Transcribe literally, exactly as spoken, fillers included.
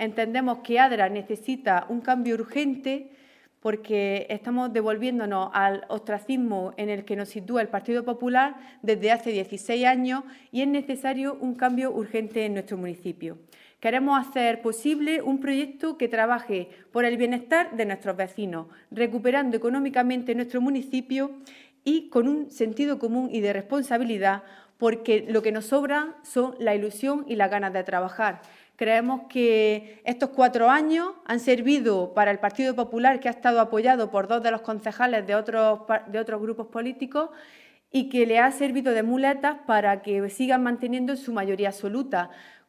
entendemos que Adra necesita un cambio urgente porque estamos devolviéndonos al ostracismo en el que nos sitúa el Partido Popular desde hace dieciséis años y es necesario un cambio urgente en nuestro municipio. Queremos hacer posible un proyecto que trabaje por el bienestar de nuestros vecinos, recuperando económicamente nuestro municipio y con un sentido común y de responsabilidad, porque lo que nos sobra son la ilusión y las ganas de trabajar. Creemos que estos cuatro años han servido para el Partido Popular, que ha estado apoyado por dos de los concejales de otros, de otros grupos políticos, y que le ha servido de muletas para que sigan manteniendo su mayoría absoluta.